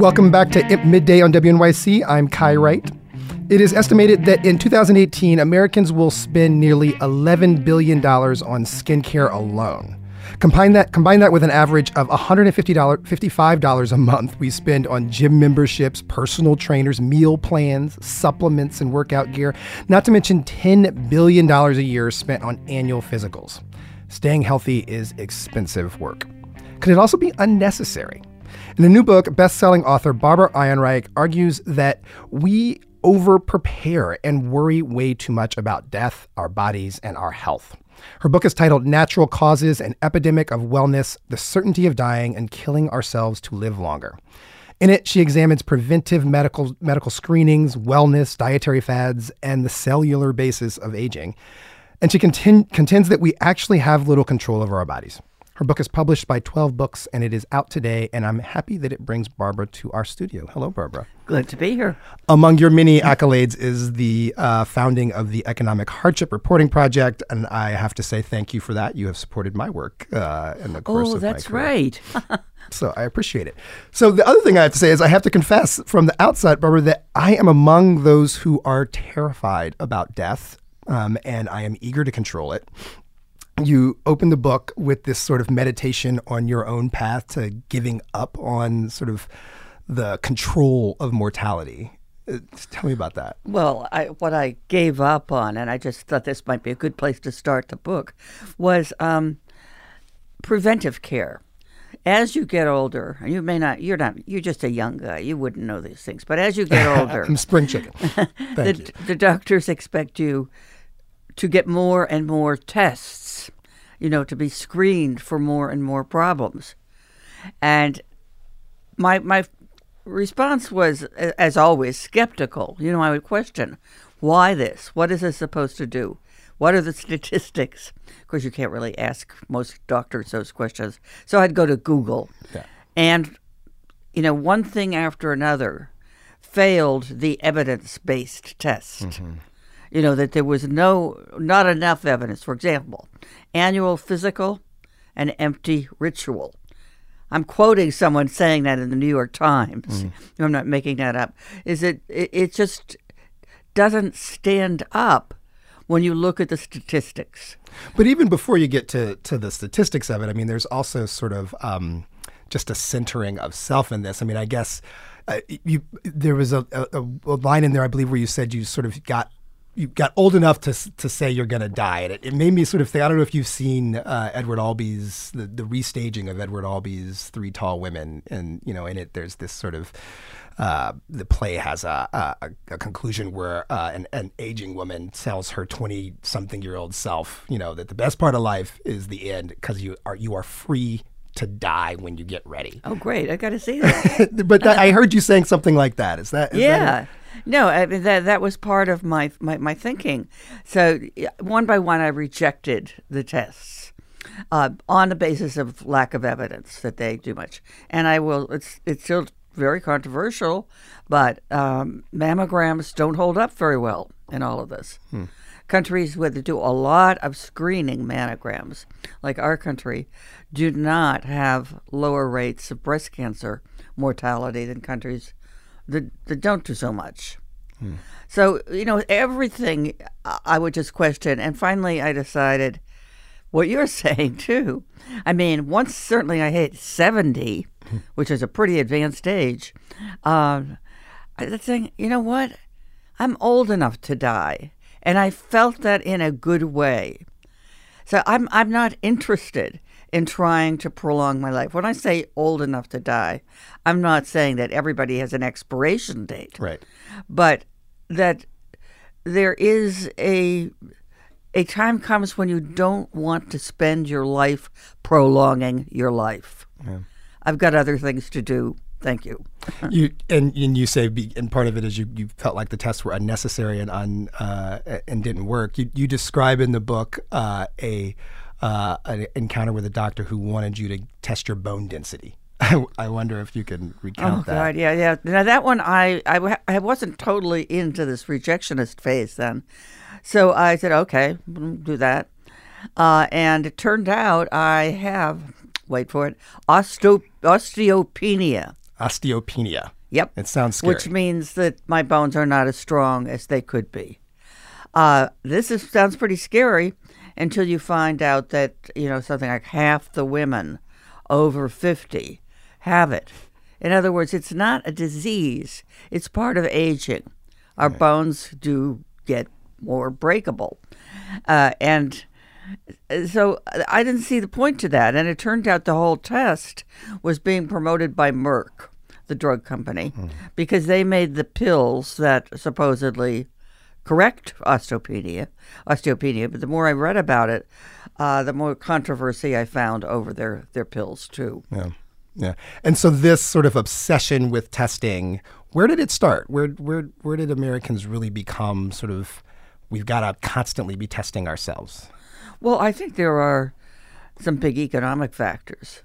Welcome back to IMP Midday on WNYC. I'm Kai Wright. It is estimated that in 2018, Americans will spend nearly $11 billion on skincare alone. Combine that with an average of $155 a month we spend on gym memberships, personal trainers, meal plans, supplements, and workout gear, not to mention $10 billion a year spent on annual physicals. Staying healthy is expensive work. Could it also be unnecessary? In a new book, best-selling author Barbara Ehrenreich argues that we over-prepare and worry way too much about death, our bodies, and our health. Her book is titled Natural Causes, An Epidemic of Wellness, The Certainty of Dying and Killing Ourselves to Live Longer. In it, she examines preventive medical screenings, wellness, dietary fads, and the cellular basis of aging. And she contends that we actually have little control over our bodies. Her book is published by 12 Books, and it is out today, and I'm happy that it brings Barbara to our studio. Hello, Barbara. Good to be here. Among your many accolades is the founding of the Economic Hardship Reporting Project, and I have to say thank you for that. You have supported my work in the course of my career. Oh, that's right. So I appreciate it. So the other thing I have to say is I have to confess from the outset, Barbara, that I am among those who are terrified about death, and I am eager to control it. You open the book with this sort of meditation on your own path to giving up on sort of the control of mortality. Tell me about that. Well, what I gave up on, and I just thought this might be a good place to start the book, was preventive care. As you get older, and you're just a young guy, you wouldn't know these things, but as you get older, I'm spring chicken. The doctors expect you to get more and more tests, to be screened for more and more problems. And my response was, as always, skeptical. I would question, why this? What is this supposed to do? What are the statistics? Of course, you can't really ask most doctors those questions. So I'd go to Google. Yeah. And, one thing after another failed the evidence-based test. Mm-hmm. That there was not enough evidence. For example, annual physical, an empty ritual. I'm quoting someone saying that in the New York Times. Mm-hmm. I'm not making that up. It just doesn't stand up when you look at the statistics. But even before you get to the statistics of it, there's also sort of just a centering of self in this. I guess there was a line in there, I believe, where you said you sort of got old enough to say you're going to die. And it made me sort of think, I don't know if you've seen Edward Albee's, the restaging of Edward Albee's Three Tall Women. And, in it, there's this sort of, the play has a conclusion where an aging woman tells her 20-something-year-old self, that the best part of life is the end because you are free to die when you get ready. Oh, great. I got to see that. But I heard you saying something like that. Is that That No, that was part of my thinking. So one by one, I rejected the tests on the basis of lack of evidence that they do much. And I will. It's still very controversial, but mammograms don't hold up very well in all of this. Countries where they do a lot of screening mammograms, like our country, do not have lower rates of breast cancer mortality than countries that don't do so much. So, everything I would just question. And finally, I decided what you're saying, too. Once certainly I hit 70, which is a pretty advanced age, I was saying, you know what? I'm old enough to die. And I felt that in a good way. So I'm not interested in trying to prolong my life. When I say old enough to die, I'm not saying that everybody has an expiration date. Right. But that there is a time comes when you don't want to spend your life prolonging your life. Yeah. I've got other things to do. Thank you. You say, and part of it is you felt like the tests were unnecessary and didn't work. You describe in the book an encounter with a doctor who wanted you to test your bone density. I wonder if you can recount that. Oh God, yeah. Now that one, I wasn't totally into this rejectionist phase then, so I said, okay, we'll do that, and it turned out I have, wait for it, osteopenia. Osteopenia. Yep. It sounds scary. Which means that my bones are not as strong as they could be. Sounds pretty scary until you find out that, something like half the women over 50 have it. In other words, it's not a disease. It's part of aging. Our bones do get more breakable. And so I didn't see the point to that. And it turned out the whole test was being promoted by Merck, the drug company, because they made the pills that supposedly correct osteopenia. But the more I read about it, the more controversy I found over their pills too. Yeah. And so this sort of obsession with testing, where did it start? Where did Americans really become sort of, we've got to constantly be testing ourselves? Well, I think there are some big economic factors.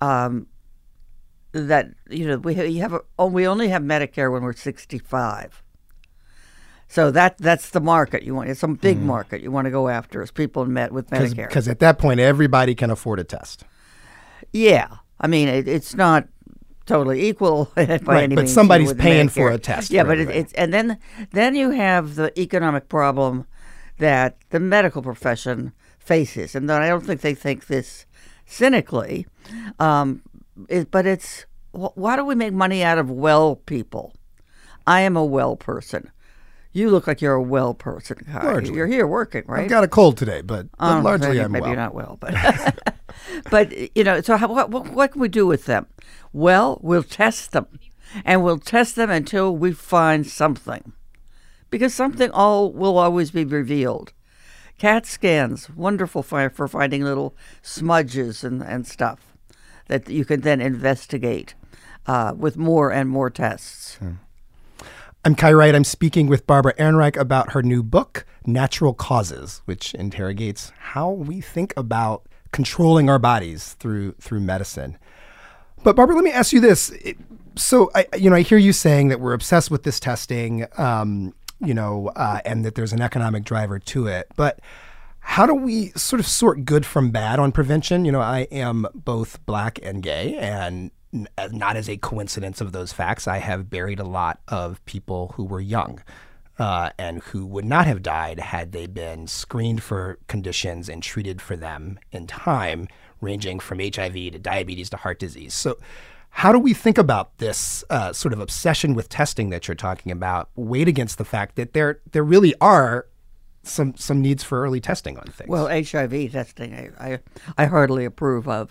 That we only have Medicare when we're 65. So that's the market you want. It's some big market you want to go after is people with Medicare. Because at that point, everybody can afford a test. Yeah. I mean, it's not totally equal by any means. But somebody's paying Medicare. for a test. Yeah, but it's and then you have the economic problem that the medical profession faces, and I don't think they think this cynically. But it's, why do we make money out of well people? I am a well person. You look like you're a well person, Kai. Largely. You're here working, right? I've got a cold today, but largely I'm maybe well. You're not well, but but so what can we do with them? Well, we'll test them, and we'll test them until we find something, because something will always be revealed. CAT scans, wonderful for finding little smudges and stuff that you can then investigate with more and more tests. I'm Kai Wright. I'm speaking with Barbara Ehrenreich about her new book, Natural Causes, which interrogates how we think about controlling our bodies through medicine. But Barbara, let me ask you this. So I hear you saying that we're obsessed with this testing, and that there's an economic driver to it. But how do we sort of sort good from bad on prevention? I am both Black and gay, and not as a coincidence of those facts, I have buried a lot of people who were young and who would not have died had they been screened for conditions and treated for them in time, ranging from HIV to diabetes to heart disease. So how do we think about this sort of obsession with testing that you're talking about, weighed against the fact that there really are some needs for early testing on things? Well, HIV testing, I hardly approve of.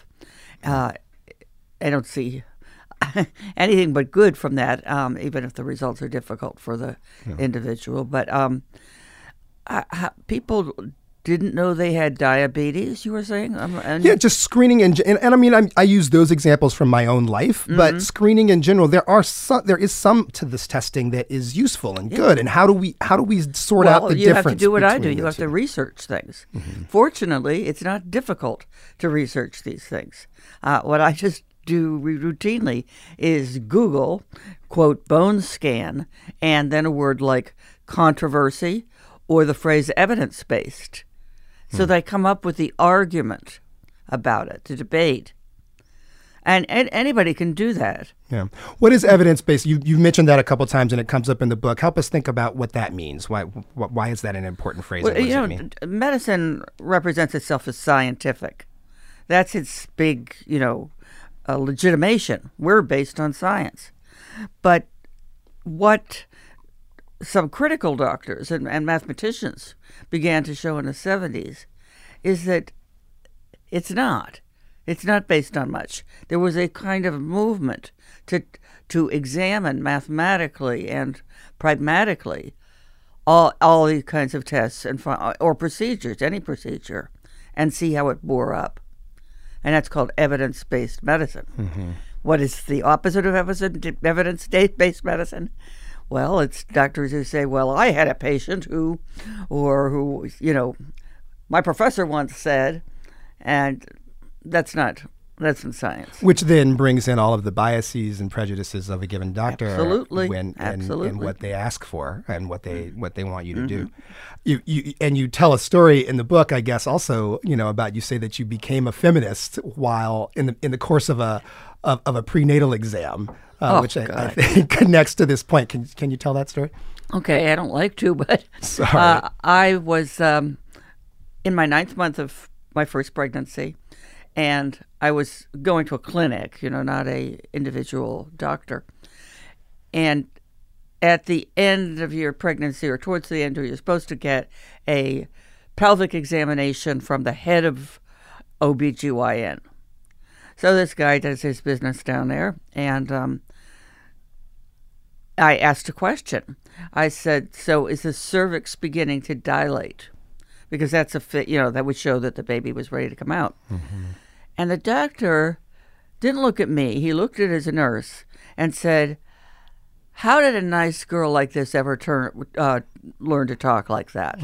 I don't see anything but good from that, even if the results are difficult for the individual. But people didn't know they had diabetes, you were saying? Just screening. And I mean, I use those examples from my own life, but screening in general, there is some to this testing that is useful and good. And how do we sort out the difference? You have to do what I do. You have to research things. Fortunately, it's not difficult to research these things. What I just do routinely is Google, quote, bone scan, and then a word like controversy or the phrase evidence-based. So they come up with the argument about it, the debate. And anybody can do that. Yeah. What is evidence-based? You've mentioned that a couple of times, and it comes up in the book. Help us think about what that means. Why is that an important phrase? Well, what does it mean? Medicine represents itself as scientific. That's its big, legitimation. We're based on science. But what some critical doctors and mathematicians began to show in the 70s is that it's not. It's not based on much. There was a kind of movement to examine mathematically and pragmatically all these kinds of tests or procedures, any procedure, and see how it bore up. And that's called evidence-based medicine. What is the opposite of evidence-based medicine? Well, it's doctors who say, well, I had a patient who, my professor once said, and that's not science. Which then brings in all of the biases and prejudices of a given doctor. Absolutely. And what they ask for and what they want you to do. You tell a story in the book, I guess, also, about, you say that you became a feminist while in the course of a of a prenatal exam, which I God. think connects to this point. Can you tell that story? Okay, I don't like to, but Sorry. I was in my 9th month of my first pregnancy, and I was going to a clinic, not a individual doctor. And at the end of your pregnancy, or towards the end, you're supposed to get a pelvic examination from the head of OBGYN. So this guy does his business down there, and I asked a question. I said, "So is the cervix beginning to dilate?" Because that's that would show that the baby was ready to come out. Mm-hmm. And the doctor didn't look at me. He looked at his nurse and said, "How did a nice girl like this ever learn to talk like that?"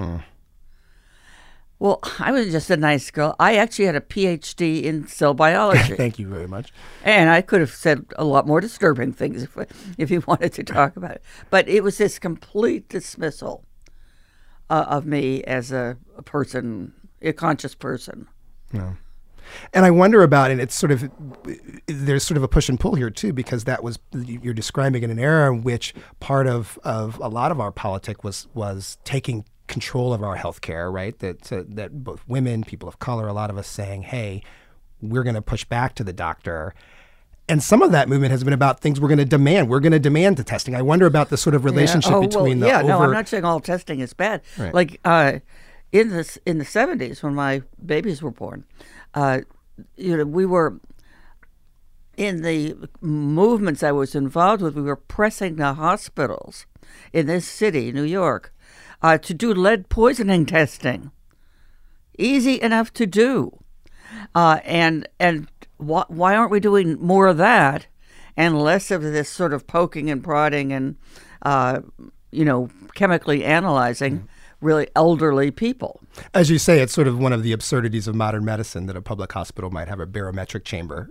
Well, I was just a nice girl. I actually had a PhD in cell biology. Thank you very much. And I could have said a lot more disturbing things if he wanted to talk about it. But it was this complete dismissal of me as a person, a conscious person. Yeah. And I wonder about it. It's sort of, there's sort of a push and pull here too, because you're describing in an era in which part of a lot of our politic was taking control of our healthcare, right? That both women, people of color, a lot of us saying, "Hey, we're going to push back to the doctor." And some of that movement has been about things we're going to demand. We're going to demand the testing. I wonder about the sort of relationship between the no, I'm not saying all testing is bad. Right. Like in the 70s when my babies were born, we were in the movements I was involved with. We were pressing the hospitals in this city, New York, to do lead poisoning testing. Easy enough to do. And why aren't we doing more of that and less of this sort of poking and prodding and, chemically analyzing really elderly people? As you say, it's sort of one of the absurdities of modern medicine that a public hospital might have a barometric chamber,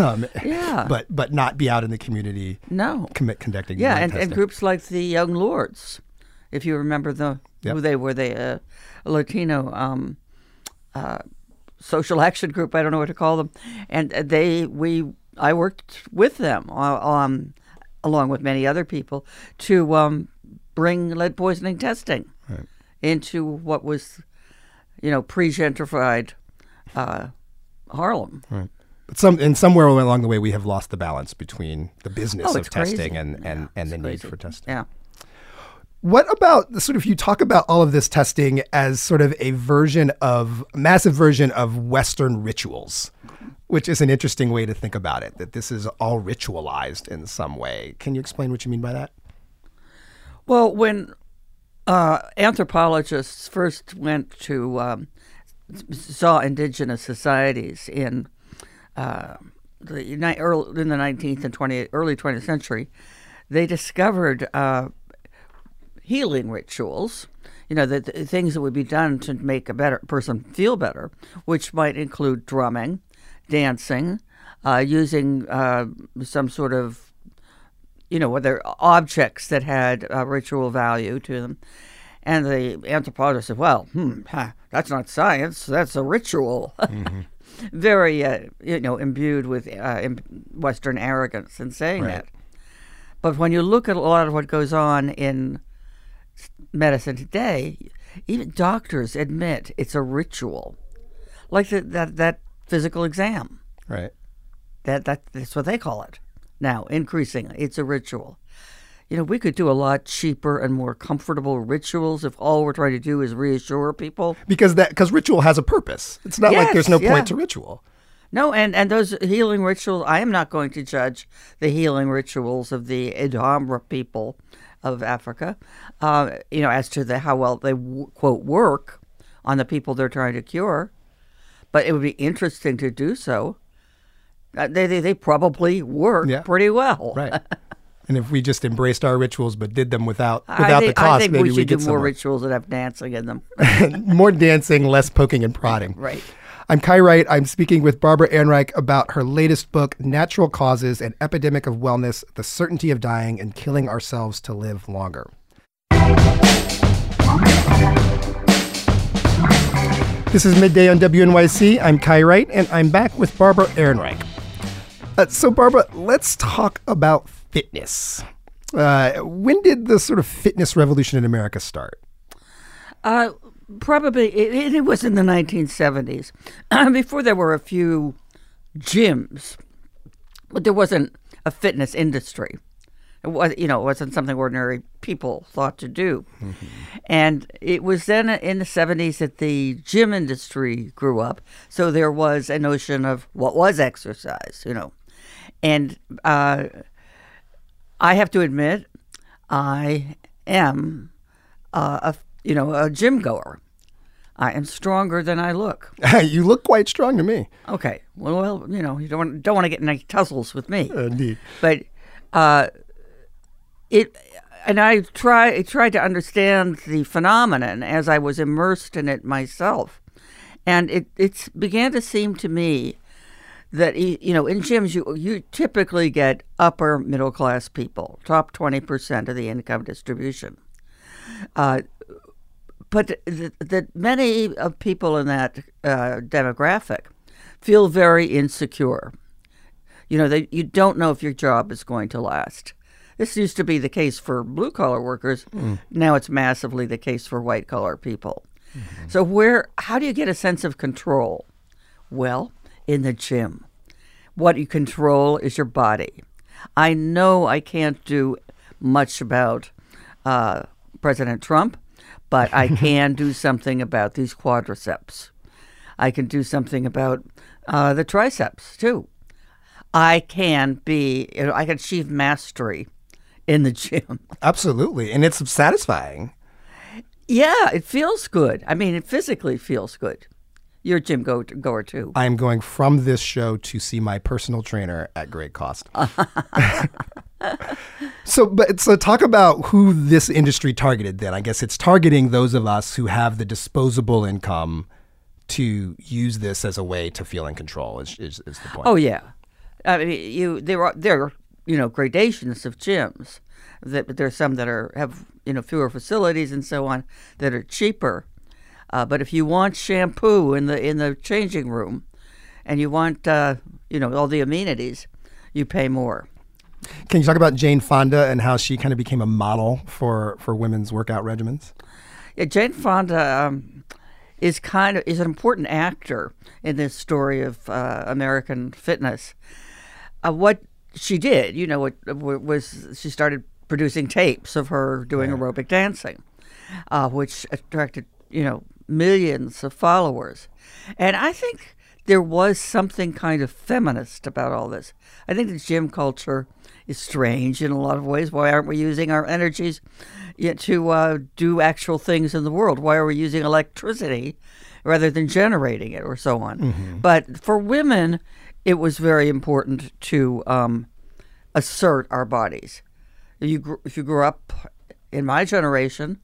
but not be out in the community conducting blood testing. And groups like the Young Lords, if you remember who they were, a Latino social action group, I don't know what to call them, and I worked with them along with many other people to bring lead poisoning testing into what was, pre-gentrified Harlem. Right. But somewhere along the way, we have lost the balance between the business of testing and the need for testing. Yeah. What about you talk about all of this testing as sort of a massive version of Western rituals, which is an interesting way to think about it, that this is all ritualized in some way. Can you explain what you mean by that? Well, when anthropologists first went to saw indigenous societies in the 19th and early 20th century, they discovered healing rituals, the things that would be done to make a better person feel better, which might include drumming, dancing, using some sort of, whether objects that had ritual value to them. And the anthropologist said, well, that's not science, that's a ritual. Mm-hmm. Very, imbued with Western arrogance in saying that. But when you look at a lot of what goes on in medicine today, even doctors admit it's a ritual, like that physical exam. Right. That's what they call it now. Increasingly, it's a ritual. We could do a lot cheaper and more comfortable rituals if all we're trying to do is reassure people. Because ritual has a purpose. It's not like there's no point to ritual. No, and those healing rituals, I am not going to judge the healing rituals of the Idhambra people of Africa, as to how well they, quote, work on the people they're trying to cure. But it would be interesting to do so. They probably work pretty well. Right. And if we just embraced our rituals but did them without the cost, maybe we should get do more somewhere. rituals that have dancing in them. More dancing, less poking and prodding. Right. I'm Kai Wright. I'm speaking with Barbara Ehrenreich about her latest book, Natural Causes, An Epidemic of Wellness, The Certainty of Dying and Killing Ourselves to Live Longer. This is Midday on WNYC. I'm Kai Wright, and I'm back with Barbara Ehrenreich. So, Barbara, let's talk about fitness. When did the sort of fitness revolution in America start? Probably it was in the 1970s. Before there were a few gyms, but there wasn't a fitness industry. It wasn't something ordinary people thought to do. Mm-hmm. And it was then in the 70s that the gym industry grew up. So there was a notion of what was exercise, And I have to admit, I am a gym goer. I am stronger than I look. You look quite strong to me. Okay. Well, you don't want to get in any tussles with me. Indeed. But I tried to understand the phenomenon as I was immersed in it myself, and it began to seem to me that in gyms you typically get upper middle class people, top 20% of the income distribution, but that many of people in that demographic feel very insecure. You don't know if your job is going to last. This used to be the case for blue-collar workers. Now it's massively the case for white-collar people. Mm-hmm. So how do you get a sense of control? Well, in the gym. What you control is your body. I know I can't do much about President Trump, but I can do something about these quadriceps. I can do something about the triceps, too. I can achieve mastery in the gym. Absolutely. And it's satisfying. Yeah, it feels good. I mean, it physically feels good. You're a gym goer too. I'm going from this show to see my personal trainer at great cost. So talk about who this industry targeted then. I guess it's targeting those of us who have the disposable income to use this as a way to feel in control is the point. Oh, yeah. I mean, there are gradations of gyms. There's some that have fewer facilities and so on that are cheaper. But if you want shampoo in the changing room, and you want all the amenities, you pay more. Can you talk about Jane Fonda and how she kind of became a model for women's workout regimens? Yeah, Jane Fonda is an important actor in this story of American fitness. What she did, was she started producing tapes of her doing aerobic dancing, which attracted, millions of followers. And I think there was something kind of feminist about all this. I think the gym culture is strange in a lot of ways. Why aren't we using our energies to do actual things in the world? Why are we using electricity rather than generating it or so on? Mm-hmm. But for women, it was very important to assert our bodies. If you grew up in my generation,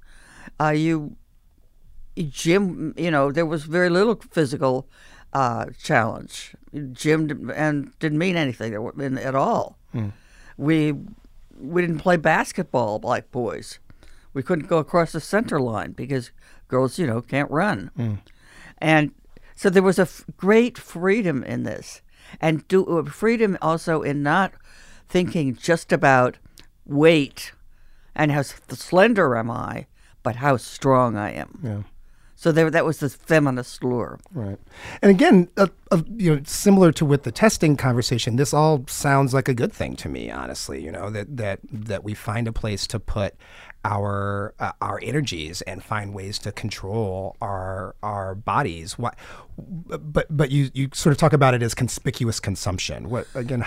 gym, there was very little physical challenge. Gym didn't mean anything at all. Mm. We didn't play basketball like boys. We couldn't go across the center line because girls, can't run. Mm. And so there was a great freedom in this. And freedom also in not thinking just about weight and how slender am I, but how strong I am. Yeah. So that was the feminist lure. Right. And again, similar to with the testing conversation, this all sounds like a good thing to me, honestly, that we find a place to put our energies and find ways to control our bodies. But you sort of talk about it as conspicuous consumption. What again?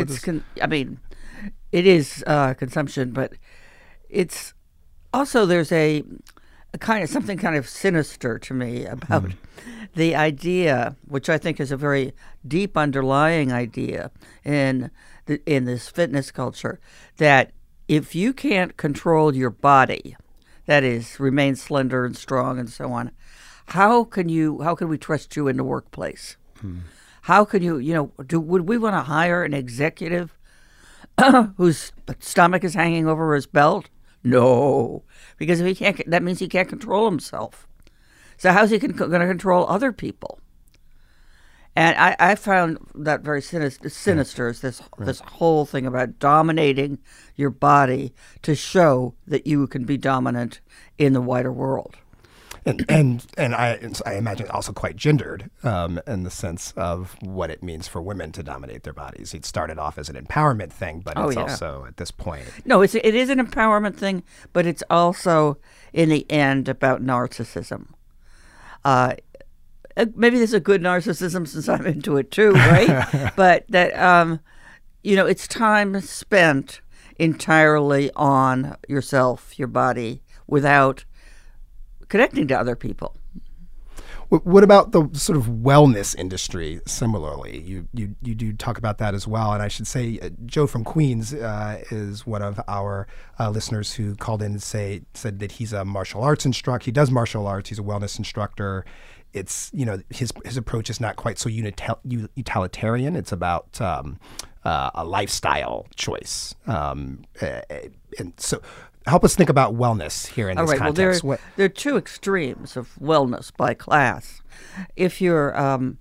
It is consumption, but it's also there's a something kind of sinister to me about the idea, which I think is a very deep underlying idea in this fitness culture, that if you can't control your body, that is, remain slender and strong and so on, how can we trust you in the workplace? How could would we want to hire an executive whose stomach is hanging over his belt? No, because if he can't, that means he can't control himself. So how's he going to control other people? And I found that very sinister is this whole thing about dominating your body to show that you can be dominant in the wider world. And I imagine also quite gendered in the sense of what it means for women to dominate their bodies. It started off as an empowerment thing, but it's also at this point. No, it is an empowerment thing, but it's also in the end about narcissism. Maybe there's a good narcissism since I'm into it too, right? But that it's time spent entirely on yourself, your body, without connecting to other people. What about the sort of wellness industry? Similarly, you do talk about that as well. And I should say, Joe from Queens is one of our listeners who called in and said that he's a martial arts instructor. He does martial arts. He's a wellness instructor. It's his approach is not quite so utilitarian. It's about a lifestyle choice, and so. Help us think about wellness here in this context. Well, there are two extremes of wellness by class. If you're, an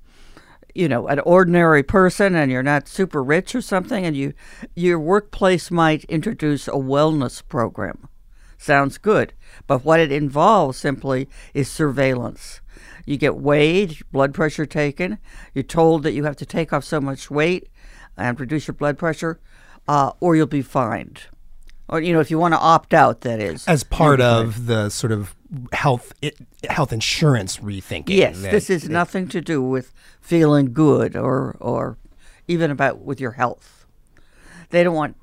ordinary person and you're not super rich or something, and your workplace might introduce a wellness program, sounds good. But what it involves simply is surveillance. You get weighed, blood pressure taken. You're told that you have to take off so much weight and reduce your blood pressure, or you'll be fined. Or, if you want to opt out, that is. As part of the sort of health insurance rethinking. Yes, this is nothing to do with feeling good or even with your health. They don't want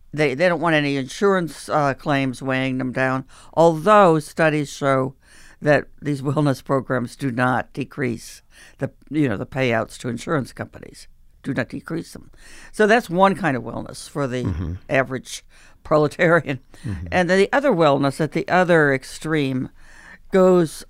any insurance claims weighing them down, although studies show that these wellness programs do not decrease the payouts to insurance companies. Do not decrease them. So that's one kind of wellness for the average proletarian. And then the other wellness at the other extreme goes,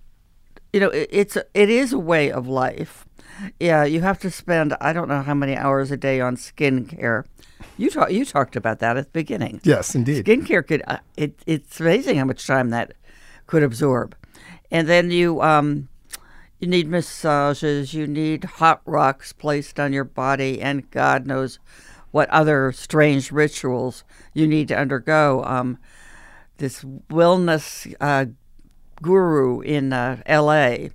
it is a way of life. Yeah, you have to spend I don't know how many hours a day on skincare. You talked about that at the beginning. Yes, indeed. Skincare could it's amazing how much time that could absorb. And then you need massages, you need hot rocks placed on your body, and God knows what other strange rituals you need to undergo. This wellness guru in L.A.,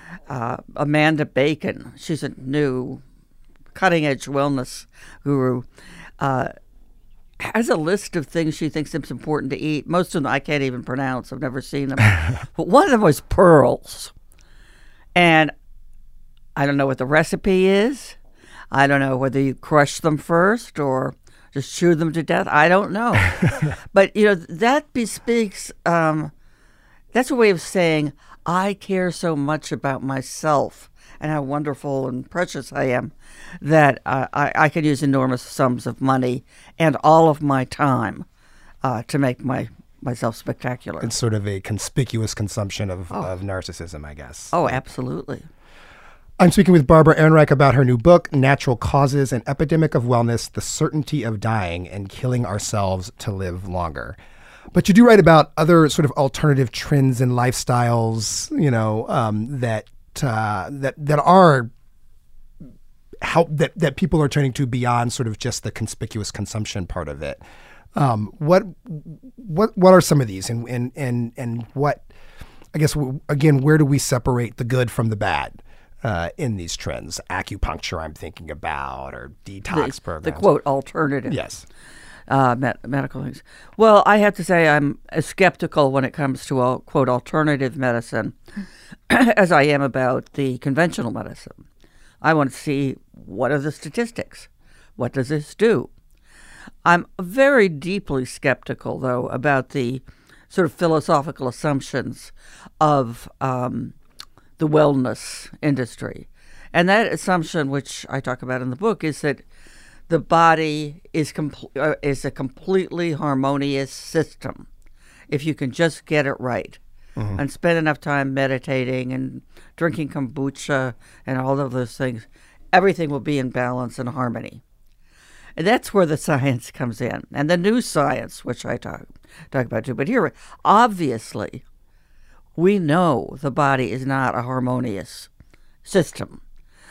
Amanda Bacon, she's a new cutting-edge wellness guru, has a list of things she thinks it's important to eat. Most of them I can't even pronounce. I've never seen them. But one of them was pearls. And I don't know what the recipe is. I don't know whether you crush them first or just chew them to death. I don't know. But, that bespeaks, that's a way of saying, I care so much about myself and how wonderful and precious I am that I could use enormous sums of money and all of my time to make myself spectacular. It's sort of a conspicuous consumption of narcissism, I guess. Oh, absolutely. I'm speaking with Barbara Ehrenreich about her new book, Natural Causes, An Epidemic of Wellness, The Certainty of Dying and Killing Ourselves to Live Longer. But you do write about other sort of alternative trends and lifestyles, that people are turning to beyond sort of just the conspicuous consumption part of it. What are some of these, and what, I guess, again, where do we separate the good from the bad in these trends? Acupuncture, I'm thinking about, or detox programs. The quote alternative. Yes. Medical things. Well, I have to say I'm as skeptical when it comes to quote alternative medicine as I am about the conventional medicine. I want to see what are the statistics. What does this do? I'm very deeply skeptical, though, about the sort of philosophical assumptions of the wellness industry. And that assumption, which I talk about in the book, is that the body is a completely harmonious system if you can just get it right and spend enough time meditating and drinking kombucha and all of those things. Everything will be in balance and harmony. And that's where the science comes in, and the new science, which I talk about too. But here, obviously, we know the body is not a harmonious system.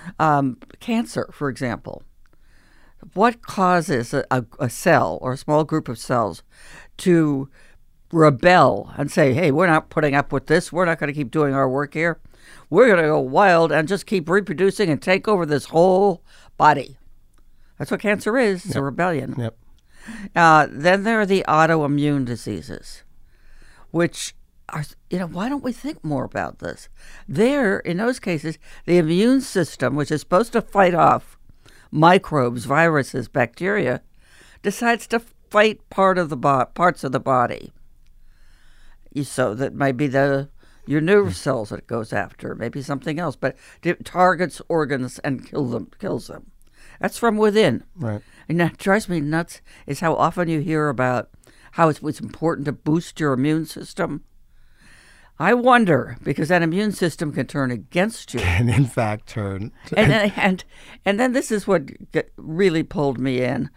Cancer, for example. What causes a cell or a small group of cells to rebel and say, hey, we're not putting up with this. We're not going to keep doing our work here. We're going to go wild and just keep reproducing and take over this whole body. That's what cancer is. It's a rebellion. Yep. Then there are the autoimmune diseases, which are, why don't we think more about this? There, in those cases, the immune system, which is supposed to fight off microbes, viruses, bacteria, decides to fight parts of the body. So that might be your nerve cells that it goes after, maybe something else, but it targets organs and kills them. That's from within. Right. And that drives me nuts is how often you hear about how it's important to boost your immune system. I wonder, because that immune system can turn against you. Can in fact turn. And then this is what really pulled me in.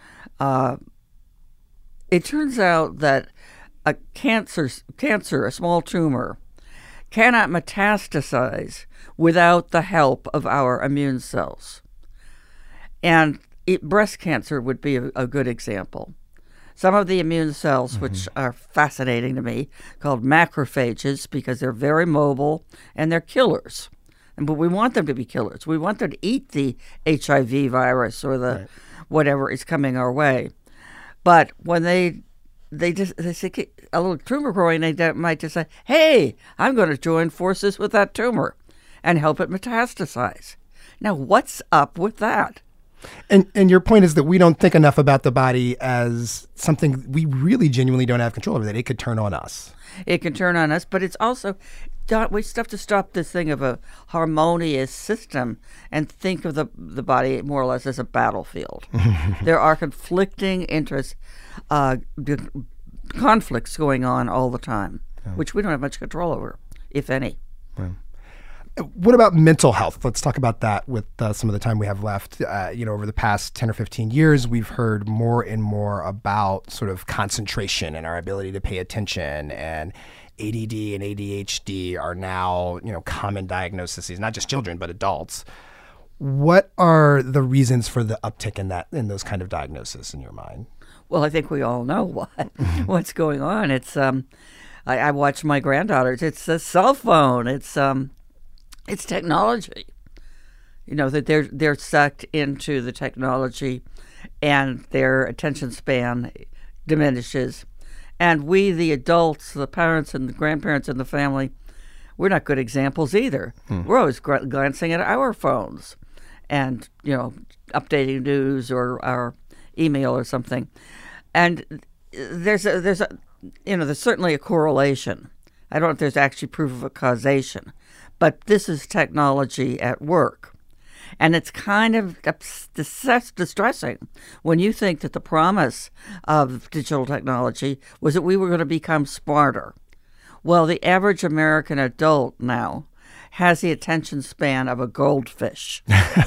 It turns out that a cancer, a small tumor, cannot metastasize without the help of our immune cells. And breast cancer would be a good example. Some of the immune cells, which are fascinating to me, called macrophages, because they're very mobile and they're killers. But we want them to be killers. We want them to eat the HIV virus or the whatever is coming our way. But when they see a little tumor growing, they might just say, hey, I'm going to join forces with that tumor and help it metastasize. Now, what's up with that? And your point is that we don't think enough about the body as something we really genuinely don't have control over, that it could turn on us. It can turn on us, but it's also, we have to stop this thing of a harmonious system and think of the body more or less as a battlefield. There are conflicting interests, conflicts going on all the time, which we don't have much control over, if any. Yeah. What about mental health? Let's talk about that with some of the time we have left. Over the past 10 or 15 years, we've heard more and more about sort of concentration and our ability to pay attention, and ADD and ADHD are now, common diagnoses, not just children, but adults. What are the reasons for the uptick in those kind of diagnoses in your mind? Well, I think we all know what's going on. It's I watch my granddaughters. It's a cell phone. It's technology, that they're sucked into the technology, and their attention span diminishes. And we, the adults, the parents and the grandparents in the family, we're not good examples either. We're always glancing at our phones and, updating news or our email or something. And there's certainly a correlation. I don't know if there's actually proof of a causation. But this is technology at work. And it's kind of distressing when you think that the promise of digital technology was that we were going to become smarter. Well, the average American adult now has the attention span of a goldfish.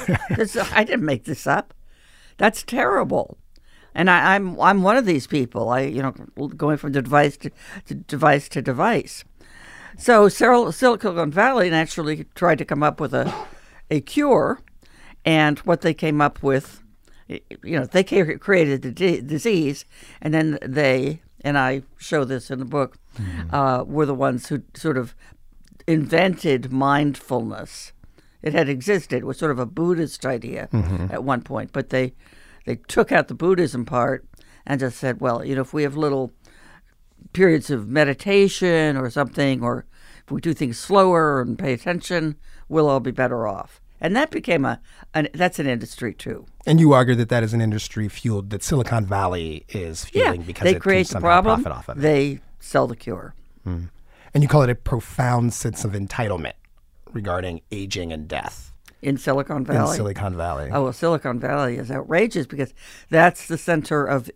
I didn't make this up. That's terrible. And I'm one of these people. Going from device to device. So Silicon Valley naturally tried to come up with a cure, and what they came up with, they created the disease, and then they, and I show this in the book, were the ones who sort of invented mindfulness. It had existed. It was sort of a Buddhist idea at one point, but they took out the Buddhism part and just said, well, if we have little periods of meditation or something, or if we do things slower and pay attention, we'll all be better off. And that became that's an industry too. And you argue that is an industry fueled, that Silicon Valley is fueling, because they it create can the somehow problem, profit off of it. they sell the cure. And you call it a profound sense of entitlement regarding aging and death. In Silicon Valley? In Silicon Valley. Oh, well, Silicon Valley is outrageous because that's the center of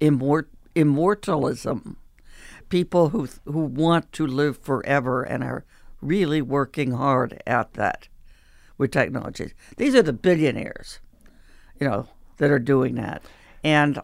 immortalism. People who want to live forever and are really working hard at that with technologies. These are the billionaires, that are doing that. And,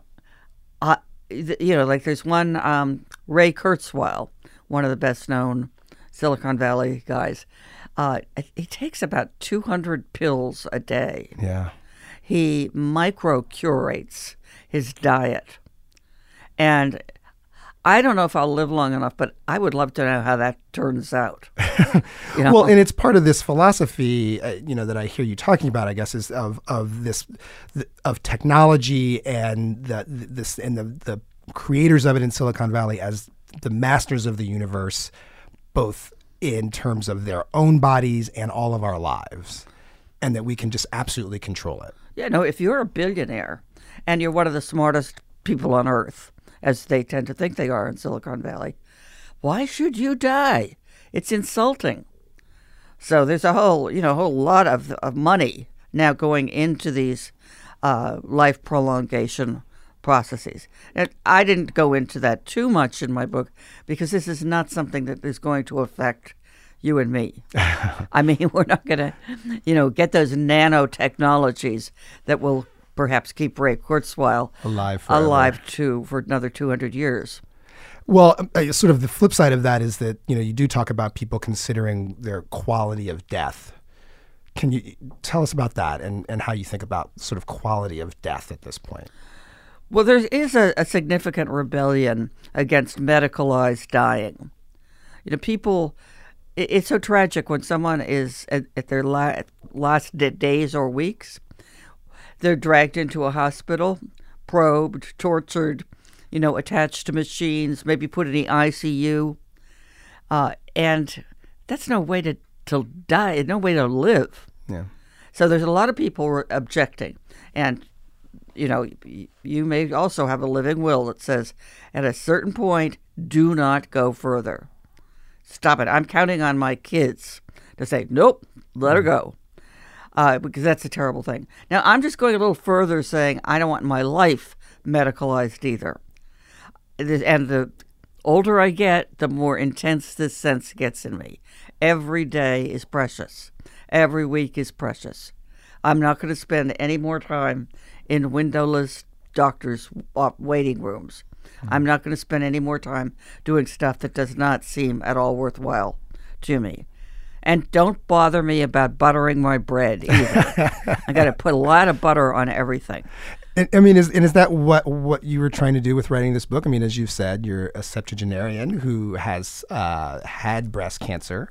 like there's one, Ray Kurzweil, one of the best-known Silicon Valley guys. He takes about 200 pills a day. Yeah. He micro-curates his diet. And I don't know if I'll live long enough, but I would love to know how that turns out. Well, and it's part of this philosophy, that I hear you talking about, I guess, is of technology and the creators of it in Silicon Valley as the masters of the universe, both in terms of their own bodies and all of our lives, and that we can just absolutely control it. Yeah, no, if you're a billionaire and you're one of the smartest people on earth, as they tend to think they are in Silicon Valley, why should you die? It's insulting. So there's a whole lot of money now going into these life prolongation processes. And I didn't go into that too much in my book because this is not something that is going to affect you and me. I mean, we're not going to, get those nanotechnologies that will perhaps keep Ray Kurzweil alive for another 200 years. Well, sort of the flip side of that is that, you do talk about people considering their quality of death. Can you tell us about that and how you think about sort of quality of death at this point? Well, there is a significant rebellion against medicalized dying. People, it's so tragic when someone is at their last days or weeks. They're dragged into a hospital, probed, tortured, attached to machines, maybe put in the ICU. And that's no way to die, no way to live. Yeah. So there's a lot of people objecting. And, you may also have a living will that says, at a certain point, do not go further. Stop it. I'm counting on my kids to say, nope, let her go. Because that's a terrible thing. Now, I'm just going a little further saying I don't want my life medicalized either. And the older I get, the more intense this sense gets in me. Every day is precious. Every week is precious. I'm not going to spend any more time in windowless doctors' waiting rooms. I'm not going to spend any more time doing stuff that does not seem at all worthwhile to me. And don't bother me about buttering my bread either. I got to put a lot of butter on everything. I mean, is that what you were trying to do with writing this book? I mean, as you've said, you're a septuagenarian who has had breast cancer.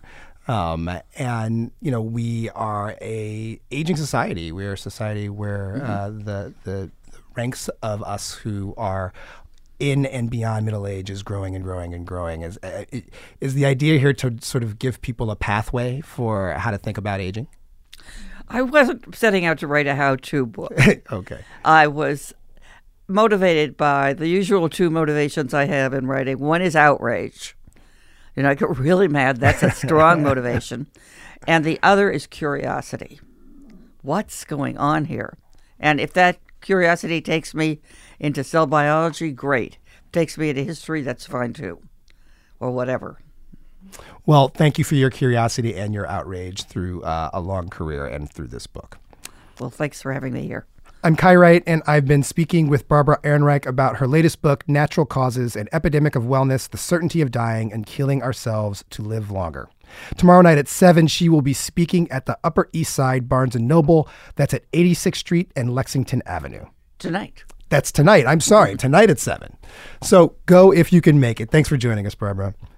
And we are a aging society. We are a society where the ranks of us who are in and beyond middle age is growing and growing and growing. Is the idea here to sort of give people a pathway for how to think about aging? I wasn't setting out to write a how-to book. Okay. I was motivated by the usual two motivations I have in writing. One is outrage. I get really mad. That's a strong motivation. And the other is curiosity. What's going on here? And if that curiosity takes me into cell biology, great. Takes me into history, that's fine too. Or whatever. Well, thank you for your curiosity and your outrage through a long career and through this book. Well, thanks for having me here. I'm Kai Wright, and I've been speaking with Barbara Ehrenreich about her latest book, Natural Causes, An Epidemic of Wellness, The Certainty of Dying and Killing Ourselves to Live Longer. Tomorrow night at 7, she will be speaking at the Upper East Side Barnes & Noble. That's at 86th Street and Lexington Avenue. Tonight. That's tonight. I'm sorry. Tonight at 7. So go if you can make it. Thanks for joining us, Barbara.